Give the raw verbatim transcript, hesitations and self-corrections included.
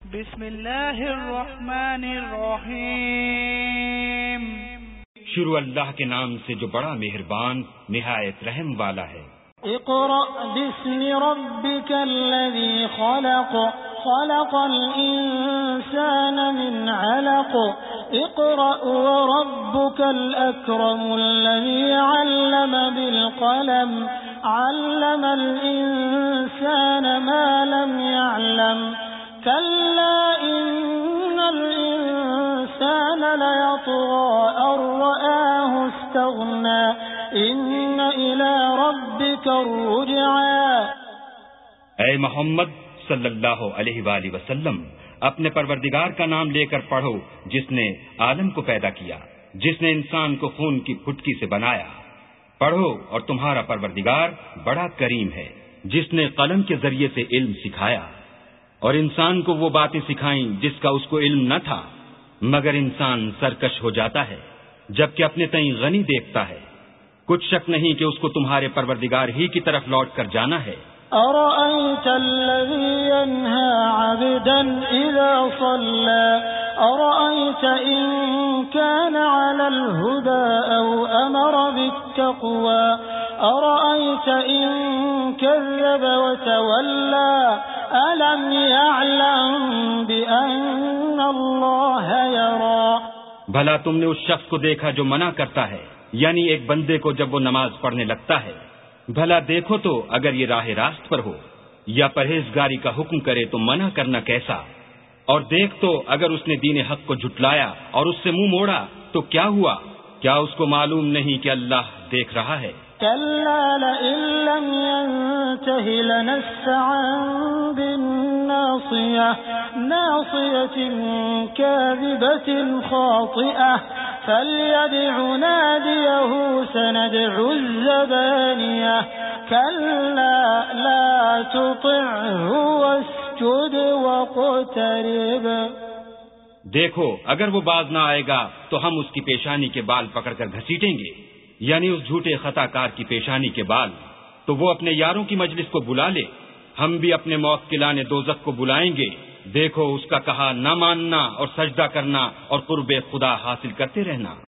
بسم اللہ الرحمن الرحیم۔ شروع اللہ کے نام سے جو بڑا مہربان نہایت رحم والا ہے۔ اقرأ باسم ربك الذي خلق خلق الإنسان من علق اقرأ وربك الأكرم الذي علم بالقلم علم الإنسان ما لم يعلم كلا إن الإنسان ليطغى أن رآه استغنى إن إلى ربك الرجعى۔ اے محمد صلی اللہ علیہ وآلہ وسلم، اپنے پروردگار کا نام لے کر پڑھو جس نے عالم کو پیدا کیا، جس نے انسان کو خون کی پھٹکی سے بنایا۔ پڑھو اور تمہارا پروردگار بڑا کریم ہے، جس نے قلم کے ذریعے سے علم سکھایا اور انسان کو وہ باتیں سکھائیں جس کا اس کو علم نہ تھا، مگر انسان سرکش ہو جاتا ہے جبکہ اپنے تئیں غنی دیکھتا ہے۔ کچھ شک نہیں کہ اس کو تمہارے پروردگار ہی کی طرف لوٹ کر جانا ہے۔ أرأيت الذي ينهى عبدا إذا صلى أرأيت إن كان على الهدى أو أمر بالتقوى أرأيت إن كذب وتولى ألم يعلم بأن الله يرى۔ بھلا تم نے اس شخص کو دیکھا جو منع کرتا ہے، یعنی ایک بندے کو جب وہ نماز پڑھنے لگتا ہے؟ بھلا دیکھو تو اگر یہ راہ راست پر ہو، یا پرہیزگاری کا حکم کرے تو منع کرنا کیسا؟ اور دیکھ تو اگر اس نے دین حق کو جھٹلایا اور اس سے منہ موڑا تو کیا ہوا؟ کیا اس کو معلوم نہیں کہ اللہ دیکھ رہا ہے؟ كلا لئن لم ينته لنسفعا بالناصية ناصية كاذبة خاطئة فليدع ناديه سندع الزبانية كلا لا تطعه واسجد واقترب۔ دیکھو اگر وہ باز نہ آئے گا تو ہم اس کی پیشانی کے بال پکڑ کر گھسیٹیں گے، یعنی اس جھوٹے خطا کار کی پیشانی کے بال۔ تو وہ اپنے یاروں کی مجلس کو بلا لے، ہم بھی اپنے موکلان دوزخ کو بلائیں گے۔ دیکھو اس کا کہا نہ ماننا اور سجدہ کرنا اور قرب خدا حاصل کرتے رہنا۔